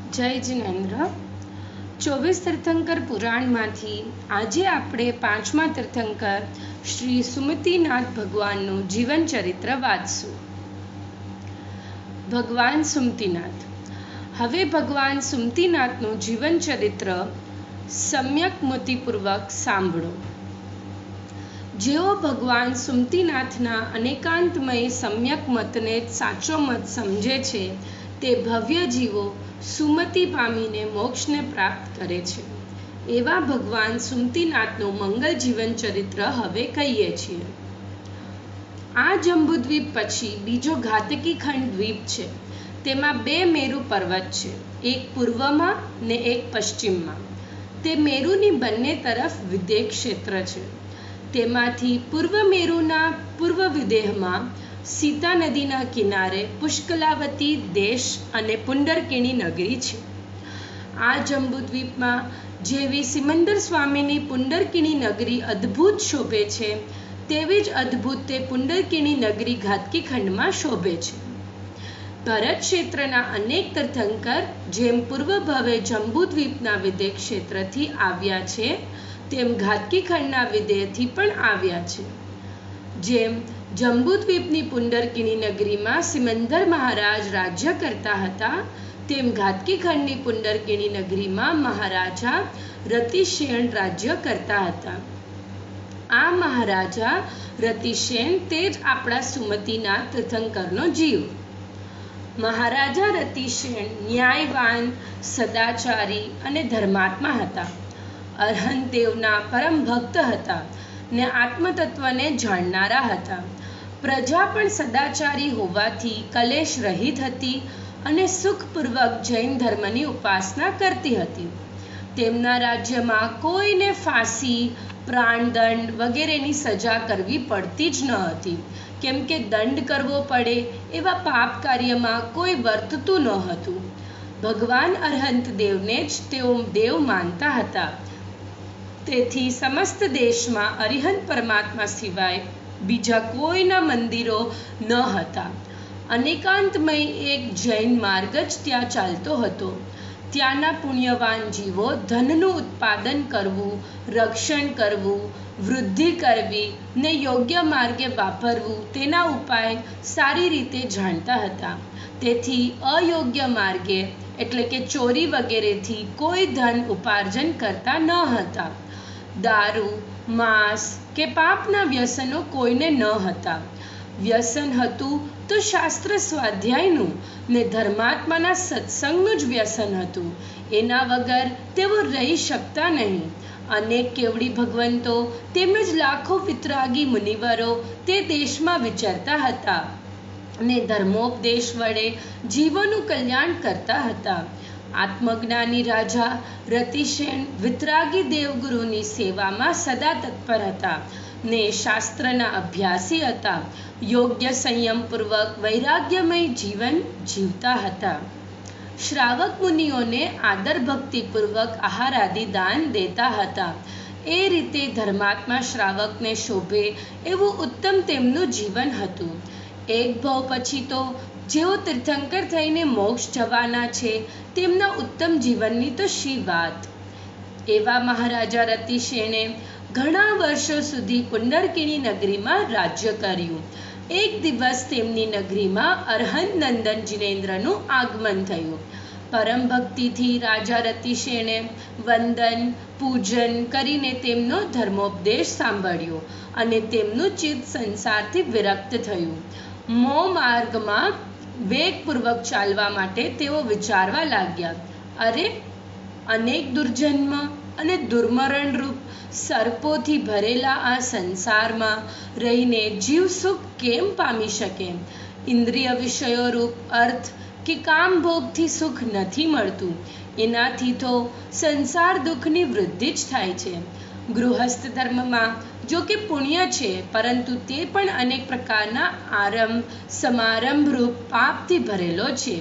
જય જિનેન્દ્ર 24 તીર્થંકર પુરાણમાંથી આજે આપણે પાંચમા તીર્થંકર શ્રી સુમતિનાથ ભગવાનનું જીવન ચરિત્ર વાંચશું. ભગવાન સુમતિનાથ. હવે ભગવાન સુમતિનાથનું જીવન ચરિત્ર સમ્યક મતિપૂર્વક સાંભળો. જેઓ ભગવાન સુમતિનાથના અનેકાંતમય સમ્યક મતને સાચો મત સમજે છે તે ભવ્ય જીવો સુમતિ પામીને મોક્ષને પ્રાપ્ત કરે છે. એવા ભગવાન સુમતિનાથનું મંગલ જીવન ચરિત્ર હવે કહીએ છીએ. આ જંબુદ્વીપ પછી બીજો ઘાતકી ખંડ દ્વીપ છે. તેમાં બે મેરુ પર્વત છે, એક પૂર્વમાં ને એક પશ્ચિમમાં. તે મેરુની બંને તરફ વિદેહ ક્ષેત્ર છે. તેમાંથી પૂર્વ મેરુના પૂર્વ વિદેહમાં સીતા નદીના કિનારે પુષ્કલાવતી દેશ અને પુંડરકીણી નગરી છે. આ જંબુદ્વીપમાં જેવી સિમંદર સ્વામીની પુંડરકીણી નગરી અદ્ભુત શોભે છે, તેવી જ અદ્ભુત તે પુંડરકીણી નગરી ઘાતકી ખંડમાં શોભે છે. ભરત ક્ષેત્રના અનેક તીર્થંકર જેમ પૂર્વ ભવે જંબુદ્વીપના વિદેહ ક્ષેત્રથી આવ્યા છે, તેમ ઘાતકી ખંડના વિદેહથી પણ આવ્યા છે. જેમ જંબુદ્વીપની પુંડરકીણી નગરીમાં સિમંદર મહારાજ રાજ્ય કરતા હતા, તેમ ઘાતકી ખંડની પુંડરકીણી નગરીમાં મહારાજા રતિશેણ રાજ્ય કરતા હતા. આ મહારાજા રતિશેણ તે જ આપણા સુમતિનાથ તીર્થંકરનો જીવ. મહારાજા રતિશેણ ન્યાયવાન, સદાચારી અને ધર્માત્મા હતા. અરહંત દેવના પરમ ભક્ત હતા ને આત્મતત્વને જાણનારા હતા. પ્રજા પણ સદાચારી હોવાથી કલેશ રહિત હતી અને સુખપૂર્વક જૈન ધર્મની ઉપાસના કરતી હતી. તેમના રાજ્યમાં કોઈને ફાંસી, પ્રાણદંડ વગેરેની સજા કરવી પડતી જ ન હતી, કેમ કે દંડ કરવો પડે એવા પાપ કાર્યમાં કોઈ વર્તતું ન હતું. ભગવાન અરહંત દેવને જ તેઓ દેવ માનતા હતા. તેથી સમસ્ત દેશમાં અરિહંત પરમાત્મા સિવાય બીજા કોઈના મંદિરો ન હતા. અનેકાંતમય એક જૈન માર્ગ જ ત્યાં ચાલતો હતો. ત્યાંના પુણ્યવાન જીવો ધનનું ઉત્પાદન કરવું, રક્ષણ કરવું, વૃદ્ધિ કરવી ને યોગ્ય માર્ગે વાપરવું તેના ઉપાય સારી રીતે જાણતા હતા. તેથી અયોગ્ય માર્ગે એટલે કે ચોરી વગેરેથી કોઈ ધન ઉપાર્જન કરતા ન હતા. દારૂ, માંસ કે પાપના વ્યસનો કોઈને ન હતા. વ્યસન હતું તો શાસ્ત્ર સ્વાધ્યાયનું ને ધર્માત્માના સત્સંગનું જ વ્યસન હતું. એના વગર તેઓ રહી શકતા નહીં. અનેક કેવડી ભગવંતો તેમજ લાખો વિતરાગી મુનિવરો તે દેશમાં વિચરતા હતા ને ધર્મોપદેશ વડે જીવોનું કલ્યાણ કરતા હતા. આત્મજ્ઞાની રાજા રતિશેણ વિતરાગી દેવગુરુની સેવામાં સદા તત્પર હતા ને શાસ્ત્રના અભ્યાસી હતા. યોગ્ય સંયમપૂર્વક વૈરાગ્યમય જીવન જીવતા હતા. શ્રાવક મુનિઓને આદર ભક્તિપૂર્વક આહાર આદિ દાન દેતા હતા. એ રીતે ધર્માત્મા શ્રાવકને શોભે એવું ઉત્તમ તેમનું જીવન હતું. એક ભવ પછી તો જેઓ તીર્થંકર થઈને મોક્ષ જવાના છે, તેમના ઉત્તમ જીવનની તો શી વાત. એવા મહારાજા રતિશેણે ઘણા વર્ષો સુધી પુંડરકીણી નગરીમાં રાજ્ય કર્યું. એક દિવસ તેમની નગરીમાં અરહંત નંદન જિનેન્દ્રનું આગમન થયું. પરમ ભક્તિથી રાજા રતિશેણે વંદન પૂજન કરીને તેમનો ધર્મોપદેશ સાંભળ્યો અને તેમનું ચિત્ત સંસારથી વિરક્ત થયું. મોહ માર્ગમાં વેગપૂર્વક ચાલવા માટે તેઓ વિચારવા લાગ્યા, અરે, અનેક દુર્જન્મ અને દુર્મરણ રૂપ સર્પોથી ભરેલા આ સંસારમાં રહીને જીવ સુખ કેમ પામી શકે? ઇન્દ્રિય વિષયો રૂપ અર્થ કે કામ ભોગથી સુખ નથી મળતું. એનાથી તો સંસાર દુઃખની વૃદ્ધિ જ થાય છે. ગૃહસ્થ ધર્મમાં જો કે પુણ્ય છે, પરંતુ તે પણ અનેક પ્રકારના આરંભ સમારંભ રૂપ પાપથી ભરેલો છે.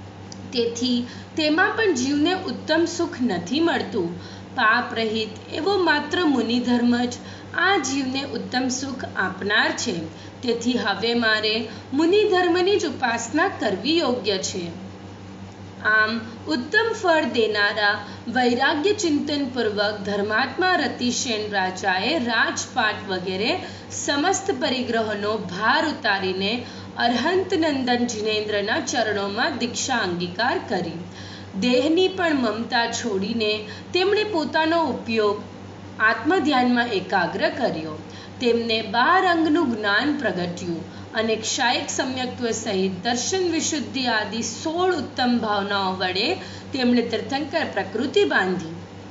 તેથી તેમાં પણ જીવને ઉત્તમ સુખ નથી મળતું. પાપ રહિત એવો માત્ર મુનિધર્મ જ આ જીવને ઉત્તમ સુખ આપનાર છે. તેથી હવે મારે મુનિધર્મની જ ઉપાસના કરવી યોગ્ય છે. આમ ઉત્તમ ફળ દેનારા વૈરાગ્ય ચિંતન પૂર્વક ધર્માત્મા રતિશેન રાજાએ રાજપાટ વગેરે સમસ્ત પરિગ્રહોનો ભાર ઉતારીને અરહંત નંદન જિનેન્દ્રના ચરણોમાં દીક્ષા અંગીકાર કરી. દેહની પણ મમતા છોડીને તેમણે પોતાનો ઉપયોગ આત્મધ્યાનમાં એકાગ્ર કર્યો. તેમને 12 અંગનું જ્ઞાન પ્રગટ્યું અને ક્ષાયિક સમ્યક્ત્વ સહિત દર્શન વિશુદ્ધિ આદિ 16 ઉત્તમ ભાવનાઓ વડે તેમણે તીર્થંકર પ્રકૃતિ બાંધી.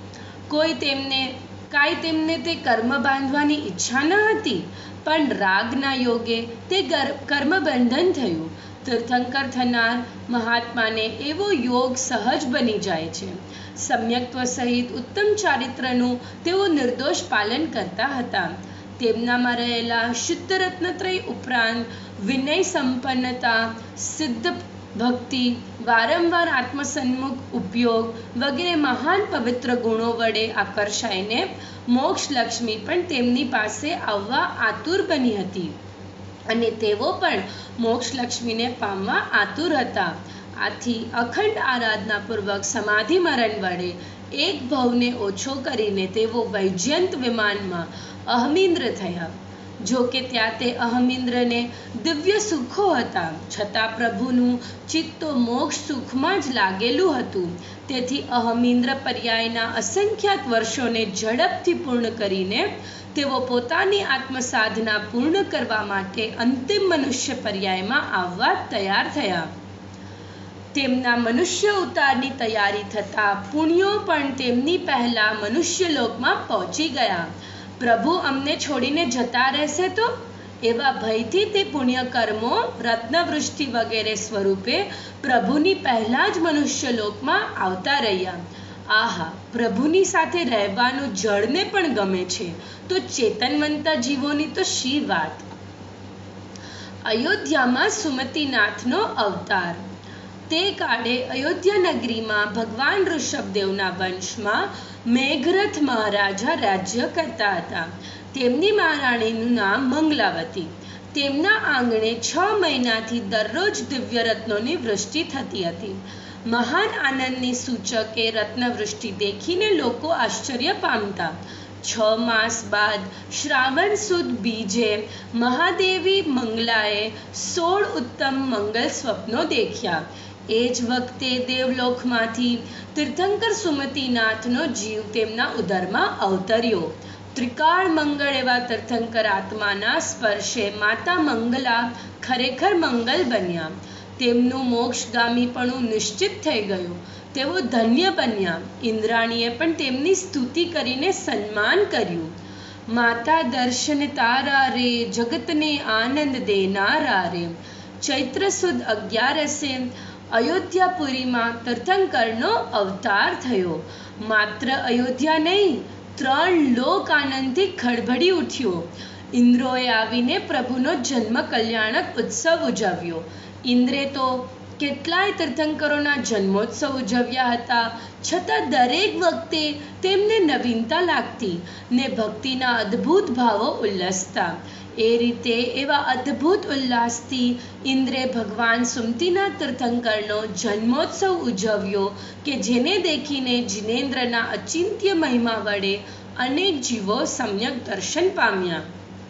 તેમને તે કર્મ બાંધવાની ઈચ્છા ન હતી, પણ રાગના યોગે તે કર્મ બંધન થયું. તીર્થંકર થનાર મહાત્માને એવો યોગ સહજ બની જાય છે. સમ્યક્ત્વ સહિત ઉત્તમ ચારિત્રનું તેઓ નિર્દોષ પાલન કરતા હતા. તેમનામાં રહેલા શુદ્ધ રત્નત્રય ઉપરાંત વિનય સંપન્નતા, સિદ્ધ ભક્તિ, વારંવાર આત્મસન્મુખ ઉપયોગ વગેરે મહાન પવિત્ર ગુણો વડે આકર્ષાઈને મોક્ષલક્ષ્મી પણ તેમની પાસે આવવા આતુર બની હતી અને તેઓ પણ મોક્ષલક્ષ્મીને પામવા આતુર હતા. આથી અખંડ આરાધનાપૂર્વક સમાધિ મરણ વડે એક ભવને ઓછો કરીને તેઓ વૈજયંત વિમાનમાં અહમિન્દ્ર થયા. જો કે ત્યાં તે અહમિન્દ્રને દિવ્ય સુખો હતા, છતાં પ્રભુનું ચિત્ત તો મોક્ષ સુખમાં જ લાગેલું હતું. તેથી અહમિન્દ્ર પર્યાયના અસંખ્યાત વર્ષોને ઝડપથી પૂર્ણ કરીને તેઓ પોતાની આત્મસાધના પૂર્ણ કરવા માટે અંતિમ મનુષ્ય પર્યાયમાં આવવા તૈયાર થયા. તેમના મનુષ્ય અવતારની તૈયારી થતાં પુણ્યો પણ તેમની પહેલા મનુષ્યલોકમાં પહોંચી ગયા. પ્રભુ અમને છોડીને જતા રહેશે તો એવા ભયથી તે પુણ્યકર્મો રત્નવૃષ્ટિ વગેરે સ્વરૂપે પ્રભુની પહેલા જ મનુષ્યલોકમાં આવતા રહ્યા. આહા, પ્રભુની સાથે રહેવાનું જળને પણ ગમે છે તો ચેતનવંતા જીવોની તો શી વાત. અયોધ્યામાં સુમતિનાથનો અવતાર. તે કાળે અયોધ્યા નગરીમાં ભગવાન ઋષભદેવના વંશમાં મેઘરથ મહારાજા રાજ્ય કરતા હતા. તેમની મહારાણીનું નામ મંગલાવતી. તેમના આંગણે 6 મહિનાથી દરરોજ દિવ્ય રત્નોની વૃષ્ટિ થતી હતી. મહાન આનંદની સૂચક એ રત્નવૃષ્ટિ દેખીને લોકો આશ્ચર્ય પામતા. 6 માસ બાદ શ્રાવણ સુદ બીજે મહાદેવી મંગલાએ 16 ઉત્તમ મંગલ સ્વપ્નો દેખ્યા. એ જ વખતે દેવલોકમાંથી તીર્થંકર સુમતિનાથનો જીવ તેમના ઉદરમાં અવતર્યો. ત્રિકાળ મંગળ એવા તીર્થંકર આત્માના સ્પર્શે માતા મંગલા ખરેખર મંગલ બન્યા. તેમનું મોક્ષગામીપણું નિશ્ચિત થઈ ગયું. તેઓ ધન્ય બન્યા. ઇન્દ્રાણીએ પણ તેમની સ્તુતિ કરીને સન્માન કર્યું. માતા દર્શન તારા રે, જગતને આનંદ દેનારા રે. ચૈત્ર સુદ 11 અયોધ્યાપુરીમાં તીર્થંકરનો અવતાર થયો. માત્ર અયોધ્યા નહીં, 3 લોક આનંદથી ખળભળી ઉઠ્યો. ઇન્દ્રોએ આવીને પ્રભુનો જન્મ કલ્યાણક ઉત્સવ ઉજવ્યો. ઇન્દ્રે તો કેટલાય તીર્થંકરોના જન્મોત્સવ ઉજવ્યા હતા, છતાં દરેક વખતે તેમને નવીનતા લાગતી ને ભક્તિના અદ્ભુત ભાવો ઉલ્લસતા. એ રીતે એવા અદ્ભુત ઉલ્લાસથી ઇન્દ્રે ભગવાન સુમતિનાથ તીર્થંકરનો જન્મોત્સવ ઉજવ્યો કે જેને દેખીને જિનેન્દ્રના અચિંત્ય મહિમા વડે અનેક જીવો સમ્યક દર્શન પામ્યા.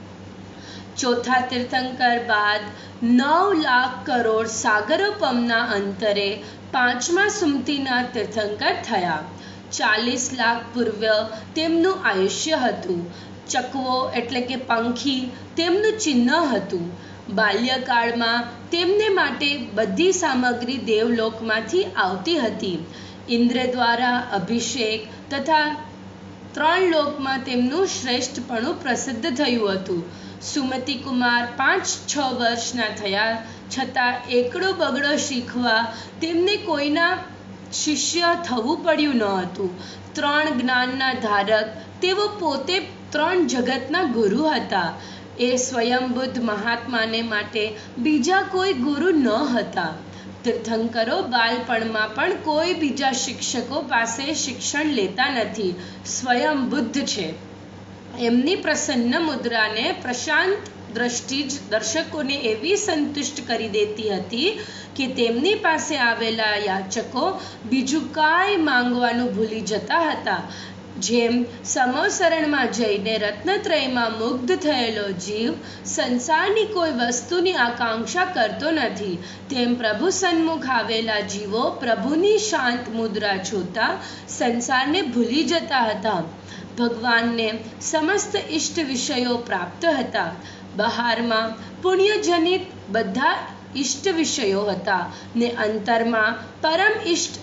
ચોથા તીર્થંકર બાદ 9 લાખ કરોડ સાગરોપમના અંતરે 5મા સુમતિનાથ તીર્થંકર થયા. 40 લાખ પૂર્વ તેમનું આયુષ્ય હતું. ચકવો એટલે કે પંખી તેમનું ચિહ્ન હતું. બાલ્યકાળમાં તેમને માટે બધી સામગ્રી દેવલોકમાંથી આવતી હતી. ઇન્દ્ર દ્વારા અભિષેક તથા 3 લોકમાં તેમનું શ્રેષ્ઠપણું પ્રસિદ્ધ થયું હતું. સુમતિ કુમાર 5-6 વર્ષના થયા છતાં એકડો બગડો શીખવા તેમને કોઈના શિષ્ય થવું પડ્યું ન હતું. 3 જ્ઞાનના ધારક તેઓ પોતે 3 જગતના ગુરુ હતા. એ સ્વયંબુદ્ધ મહાત્માને માટે બીજા કોઈ ગુરુ ન હતા. તીર્થંકરો બાળપણમાં પણ કોઈ બીજા શિક્ષકો પાસે શિક્ષણ લેતા નથી, સ્વયં બુદ્ધ છે. એમની પ્રસન્ન મુદ્રાને પ્રશાંત દ્રષ્ટિ જ દર્શકોને એવી સંતુષ્ટ કરી દેતી હતી કે તેમની પાસે આવેલા યાચકો બીજું કાંઈ માંગવાનું ભૂલી જતા હતા. જેમ સમોસરણમાં જઈને રત્નત્રયમાં મુગ્ધ થયેલો જીવ સંસારની કોઈ વસ્તુની આકાંક્ષા કરતો નથી, તેમ પ્રભુ સન્મુખ આવેલા જીવો પ્રભુની શાંત મુદ્રા જોતા સંસારને ભૂલી જતા હતા. ભગવાનને સમસ્ત ઇષ્ટ વિષયો પ્રાપ્ત હતા. બહારમાં પુણ્યજનિત બધા ઇષ્ટ વિષયો હતા ને અંતરમાં પરમ ઇષ્ટ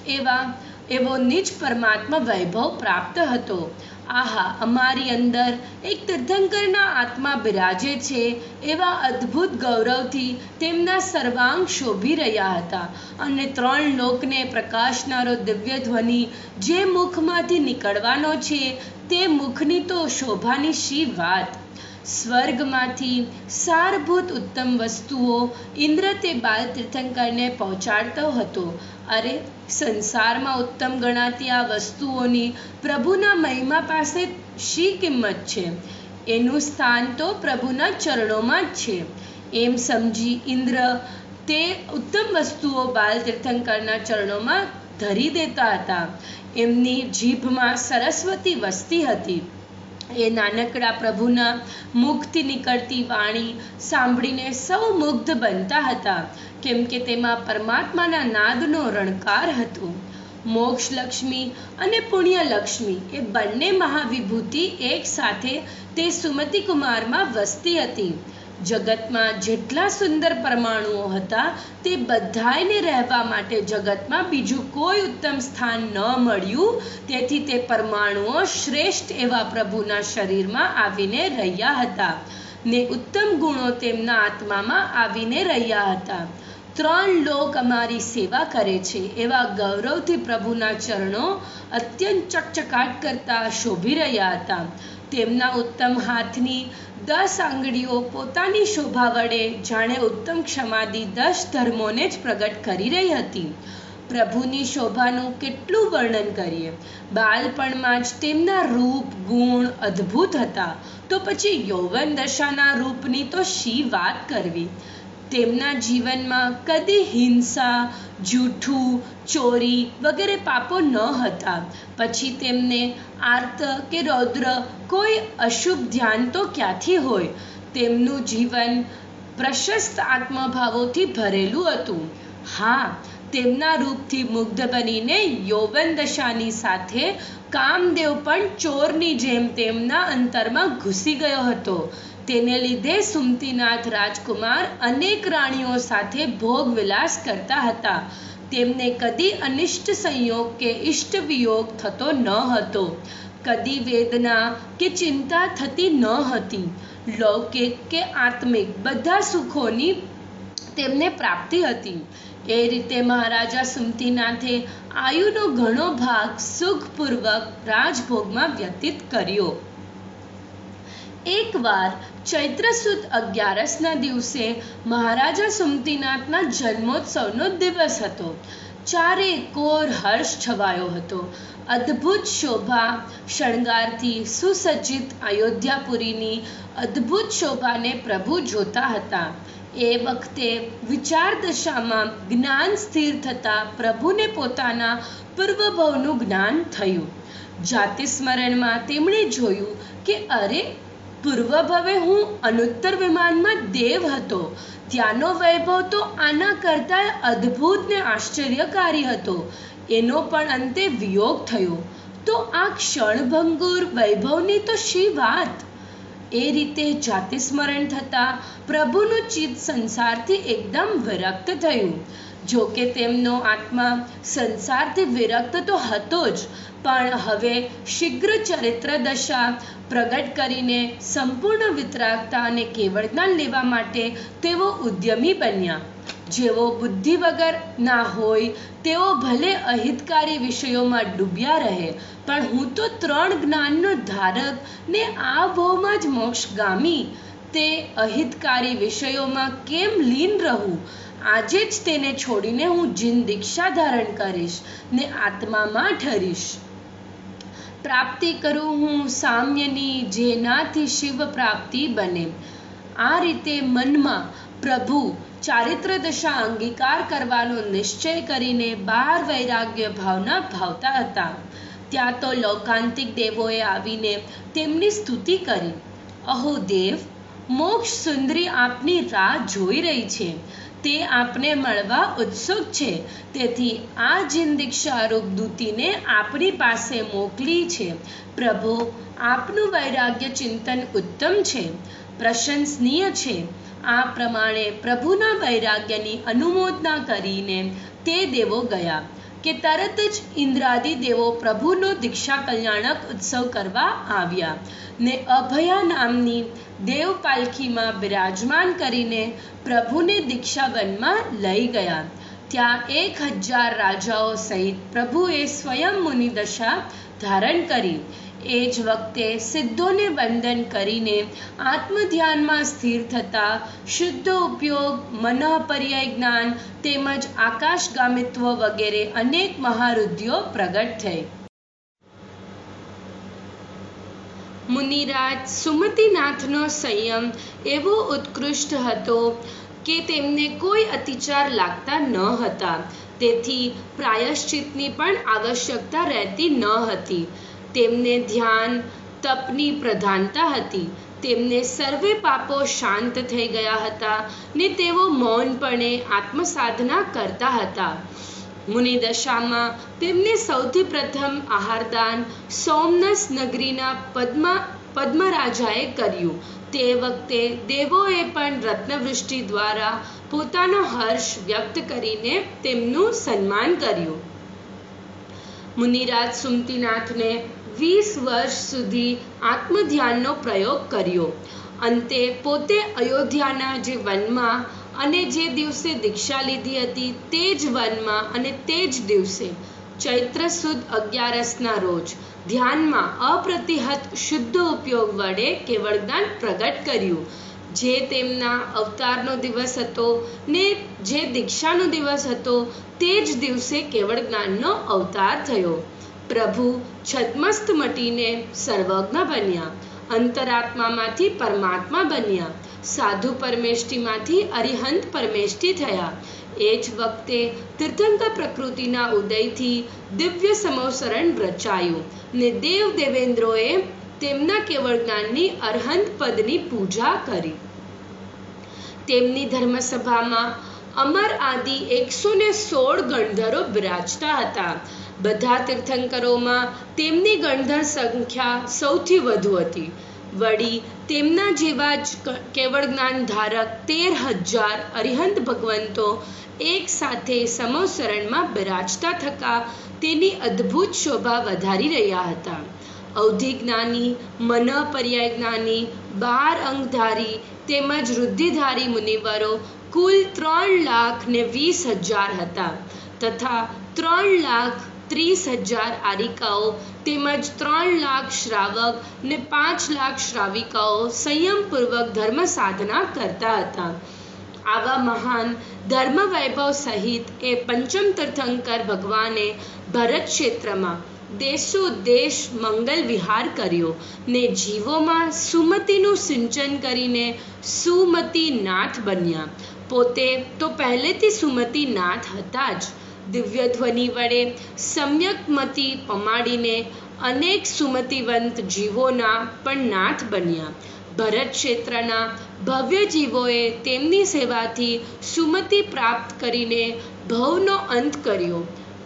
એવો નિજ પરમાત્મા વૈભવ પ્રાપ્ત હતો. આહા, અમારી અંદર એક તીર્થંકરના આત્મા બિરાજે છે એવા અદ્ભુત ગૌરવથી તેમના સર્વાંગ શોભી રહ્યા હતા અને 3 લોકને પ્રકાશનારો દિવ્ય ધ્વનિ જે મુખમાંથી નીકળવાનો છે તે મુખની તો શોભાની શી વાત. સ્વર્ગમાંથી સારભૂત ઉત્તમ વસ્તુઓ ઇન્દ્ર તે બાલ તીર્થંકરને પહોંચાડતો હતો. અરે, સંસારમાં ઉત્તમ ગણાતી આ વસ્તુઓની પ્રભુના મહિમા પાસે શી કિંમત છે? એનું સ્થાન તો પ્રભુના ચરણોમાં જ છે. એમ સમજી ઇન્દ્ર તે ઉત્તમ વસ્તુઓ બાલ તીર્થંકરના ચરણોમાં ધરી દેતા હતા. એમની જીભમાં સરસ્વતી વસતી હતી. એ નાનકડા પ્રભુના મુખથી નીકળતી વાણી સાંભળીને સૌ મુગ્ધ બનતા હતા, કેમ કે તેમાં પરમાત્માના નાદનો રણકાર હતો. મોક્ષલક્ષ્મી અને પુણ્યલક્ષ્મી એ બંને મહાવિભૂતિ એક સાથે તે સુમતિ કુમારમાં વસતી હતી. જગતમાં જેટલા સુંદર પરમાણુઓ હતા તે બધાયને રહેવા માટે જગતમાં બીજું કોઈ ઉત્તમ સ્થાન ન મળ્યું. તેથી તે પરમાણુઓ શ્રેષ્ઠ એવા પ્રભુના શરીરમાં આવીને રહ્યા હતા ને ઉત્તમ ગુણો તેમના આત્મામાં આવીને રહ્યા હતા. 3 લોક અમારી સેવા કરે છે એવા ગૌરવથી પ્રભુના ચરણો અત્યંત ચકચકાટ કરતા શોભી રહ્યા હતા. તેમના ઉત્તમ હાથની 10 આંગળીઓ પોતાની શોભા વડે જાણે ઉત્તમ ક્ષમાદી 10 ધર્મોને જ પ્રગટ કરી રહી હતી. પ્રભુની શોભાનું કેટલું વર્ણન કરીએ. બાળપણમાં જ તેમના રૂપ ગુણ અદ્ભુત હતા, તો પછી યૌવન દશાના રૂપની તો શી વાત કરવી. તેમના જીવનમાં કદી હિંસા, જૂઠું, ચોરી વગેરે પાપો ન હતા. પછી તેમને આર્ત કે રૌદ્ર કોઈ અશુભ ધ્યાન તો ક્યાંથી હોય. તેમનું જીવન પ્રશસ્ત આત્મભાવોથી ભરેલું હતું. હા, તેમના રૂપથી મુગ્ધ બનીને યૌવન દશાની સાથે કામદેવ પણ ચોરની જેમ તેમના અંતરમાં ઘૂસી ગયો હતો. તેને લીધે સુમતીનાથ રાજકુમાર અનેક રાણીઓ સાથે ભોગ વિલાસ કરતા હતા. તેમને કદી અનિષ્ટ સંયોગ કે ઇષ્ટ વિયોગ થતો ન હતો. કદી વેદના કે ચિંતા થતી ન હતી. લૌકિક કે આત્મિક બધા સુખોની તેમને પ્રાપ્તિ હતી. એ રીતે મહારાજા સુમતીનાથે આયુનો ઘણો ભાગ સુખપૂર્વક રાજભોગમાં વ્યતીત કર્યો. એકવાર ચૈત્ર સુદ 11ના દિવસે મહારાજા સુમતીનાથના જન્મોત્સવનો દિવસ હતો. ચારે કોર હર્ષ છવાયો હતો. અદ્ભુત શોભા શણગારથી સુસજ્જિત અયોધ્યાપુરીની અદ્ભુત શોભાને પ્રભુ જોતા હતા. એ વખતે વિચાર દશામાં જ્ઞાન સ્થિર થતાં પ્રભુને પોતાના પૂર્વભવનું જ્ઞાન થયું. જાતિ સ્મરણમાં તેમણે જોયું કે અરે, પૂર્વભવે હું અનુત્તર વિમાનમાં દેવ હતો. ત્યાંનો વૈભવ તો આના કરતાં અદ્ભુત ને આશ્ચર્યકારી હતો. એનો પણ અંતે વિયોગ થયો. તો આ ક્ષણભંગુર વૈભવની તો શી વાત. એ રીતે જાતિ સ્મરણ થતાં પ્રભુનું ચિત્ત સંસારથી એકદમ વિરક્ત થયું. જો કે તેમનો આત્મા સંસારથી વિરક્ત તો હતો જ, પણ હવે શીઘ્ર ચરિત્ર દશા પ્રગટ કરીને સંપૂર્ણ વિતરાગતા અને કેવળ જ્ઞાન લેવા માટે તેઓ ઉદ્યમી બન્યા. જેઓ બુદ્ધિ વગર ના હોય તેઓ ભલે અહિતકારી વિષયોમાં ડૂબ્યા રહે, પણ હું તો 3 જ્ઞાનનો ધારક ને આ ભવમાં જ મોક્ષગામી, તે અહિતકારી વિષયોમાં કેમ લીન રહું. આજે જ તેને છોડીને હું જીન દીક્ષા ધારણ કરીશ ને આત્મામાં ઠરીશ. પ્રાપ્તિ કરું હું સામ્યની, જેનાથી શિવ પ્રાપ્તિ બને. આ રીતે મનમાં પ્રભુ ચારિત્ર દશા અંગીકાર કરવાનો નિશ્ચય કરીને 12 વૈરાગ્ય ભાવના ભાવતા હતા. ત્યાં તો લૌકાંતિક દેવોએ આવીને તેમની સ્તુતિ કરી. અહો દેવ, મોક્ષ સુંદરી આપની રાહ જોઈ રહી છે. તે આપને મળવા ઉત્સુક છે. તેથી આ જીન દીક્ષા રૂપ દૂતીને આપની પાસે મોકલી છે. પ્રભુ, આપનું વૈરાગ્ય ચિંતન ઉત્તમ છે, પ્રશંસનીય છે. આ પ્રમાણે પ્રભુના વૈરાગ્યની અનુમોદના કરીને તે દેવો ગયા કે તરત જ ઇન્દ્રાદિ દેવો પ્રભુનો દીક્ષા કલ્યાણક ઉત્સવ કરવા આવ્યા ને અભયા નામની દેવ પાલખીમાં બિરાજમાન કરીને પ્રભુને દીક્ષાવનમાં લઈ ગયા. ત્યાં 1000 રાજાઓ સહિત પ્રભુએ સ્વયં મુનિ દશા ધારણ કરી. એ જ વખતે સિદ્ધોને વંદન કરીને આત્મધ્યાનમાં સ્થિર થતા શુદ્ધ ઉપયોગ, મનઃપર્યય જ્ઞાન તેમજ આકાશગામિત્વ વગેરે અનેક મહારુદ્ધિઓ પ્રગટ થઈ. મુનિરાજ સુમતિનાથનો સંયમ એવો ઉત્કૃષ્ટ હતો કે તેમને કોઈ અતિચાર લાગતા ન હતા. તેથી પ્રાયશ્ચિતની પણ આવશ્યકતા રહેતી ન હતી. તેમને ધ્યાન, તપની પ્રધાનતા હતી. તેમને સર્વે પાપો શાંત થઈ ગયા હતા ને તેઓ મૌનપણે આત્મસાધના કરતા હતા. મુનિદશામાં તેમને સૌથી પ્રથમ આહારદાન સોમનસ નગરીના પદ્મરાજાએ કર્યું. તે વખતે દેવોએ પણ રત્નવૃષ્ટિ દ્વારા પોતાનો હર્ષ વ્યક્ત કરીને તેમનું સન્માન કર્યું. મુનિરાજ સુમતિનાથને 20 વર્ષ સુધી આત્મધ્યાનનો પ્રયોગ કર્યો. અંતે પોતે અયોધ્યાના જે વનમાં અને જે દિવસે દીક્ષા લીધી હતી તે જ વનમાં અને તે જ દિવસે ચૈત્ર સુદ 11ના રોજ ધ્યાનમાં અપ્રતિહત શુદ્ધ ઉપયોગ વડે કેવળ જ્ઞાન પ્રગટ કર્યું. જે તેમના અવતારનો દિવસ હતો ને જે દીક્ષાનો દિવસ હતો તે જ દિવસે કેવળ જ્ઞાનનો અવતાર થયો. પ્રભુ છદ્મસ્ત મટીને સર્વજ્ઞ બન્યા. અંતરાત્મામાંથી પરમાત્મા બન્યા. સાધુ પરમેષ્ટિમાંથી અરિહંત પરમેષ્ટિ થયા. એ જ વખતે તીર્થંકર પ્રકૃતિના ઉદયથી દિવ્ય સમોસરણ રચાયું ને દેવ દેવેન્દ્રોએ તેમના કેવળ જ્ઞાનની અરહંત પદની પૂજા કરી. તેમની ધર્મસભામાં અમર આદિ 116 ગણધરો બિરાજતા હતા. બધા તીર્થંકરોમાં તેમની ગણધર સંખ્યા સૌથી વધુ હતી. વળી તેમના જેવા જ કેવળ જ્ઞાન ધારક 13,000 અરિહંત ભગવંતો એક સાથે સમોસરણમાં બિરાજતા થકા તેની અદ્ભુત શોભા વધારી રહ્યા હતા. અવધિ જ્ઞાની, મનઃપર્યય જ્ઞાની, 12 અંગધારી તેમજ રુદ્ધિધારી મુનિવરો કુલ 3,20,000 હતા તથા 3,30,000 આરિકાઓ તેમજ 3,00,000 શ્રાવક ને 5,00,000 શ્રાવિકાઓ સંયમપૂર્વક ધર્મ સાધના કરતા હતા. આવા મહાન ધર્મ વૈભવ સહિત એ પંચમ તીર્થંકર ભગવાને ભરત ક્ષેત્રમાં દેશો દેશ મંગલ વિહાર કર્યો ને જીવોમાં સુમતિનું સિંચન કરીને સુમતિનાથ બન્યા. પોતે તો પહેલેથી સુમતિનાથ હતા જ. દિવ્ય ધ્વનિ વડે સમ્યકમતિ પમાડીને અનેક સુમતિવંત જીવોના પણ નાથ બન્યા. ભરત ક્ષેત્રના ભવ્ય જીવોએ તેમની સેવાથી સુમતિ પ્રાપ્ત કરીને ભવનો અંત કર્યો.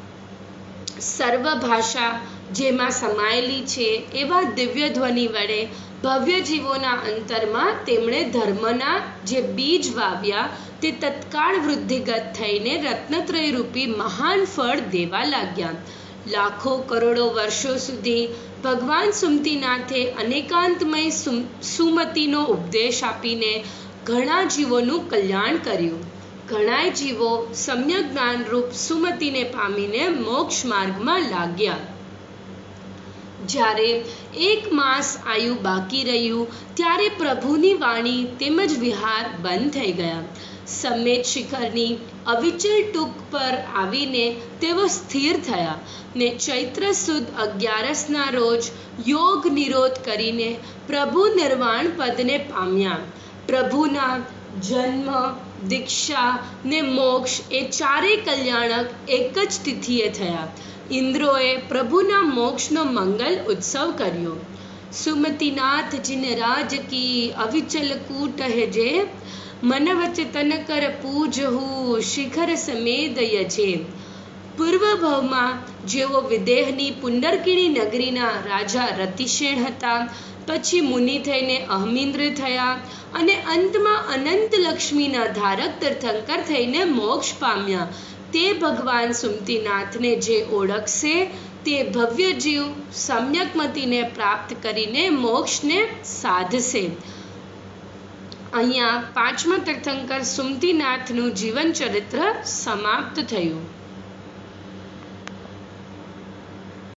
સર્વ ભાષા જેમાં સમાયેલી છે એવા દિવ્ય ધ્વનિ વડે ભવ્ય જીવોના અંતરમાં તેમણે ધર્મના જે બીજ વાવ્યા તે તત્કાળ વૃદ્ધિગત થઈને રત્નત્રય રૂપી મહાન ફળ દેવા લાગ્યા. લાખો કરોડો વર્ષો સુધી ભગવાન સુમતિનાથે અનેકાંતમય સુમતિનો ઉપદેશ આપીને ઘણા જીવોનું કલ્યાણ કર્યું. ઘણાય જીવો સમ્યક જ્ઞાનરૂપ સુમતિને પામીને મોક્ષ માર્ગમાં લાગ્યા. જ્યારે 1 માસ આયુ બાકી રહ્યું ત્યારે પ્રભુની વાણી તેમજ વિહાર બંધ થઈ ગયા. સમેત શિખરની અવિચલ ટૂંક પર આવીને તેઓ સ્થિર થયા ને ચૈત્ર સુદ 11ના રોજ યોગ નિરોધ કરીને પ્રભુ નિર્વાણ પદને પામ્યા. પ્રભુના જન્મ, દીક્ષા ને મોક્ષ એ ચારેય કલ્યાણક એક જ તિથિએ થયા. ઇન્દ્રોએ પ્રભુના મોક્ષનો મંગલ ઉત્સવ કર્યો. સુમતિનાથ જીન રાજ કી અવિચલ કૂટ હે, મન વચ તન કર પૂજહુ શિખર સમેદ યજે. પૂર્વ ભાવમાં જેઓ વિદેહની પુંડરકીણી નગરીના રાજા રતિશેણ હતા, પછી મુનિ થઈને અહમિન્દ્ર થયા અને અંતમાં અનંત લક્ષ્મીના ધારક તીર્થંકર થઈને મોક્ષ પામ્યા. તે ભગવાન સુમતિનાથને જે ઓળખશે તે ભવ્ય જીવ સમ્યકમતિને પ્રાપ્ત કરીને મોક્ષને સાધશે. અહીંયા પાંચમા તીર્થંકર સુમતિનાથનું જીવન ચરિત્ર સમાપ્ત થયું.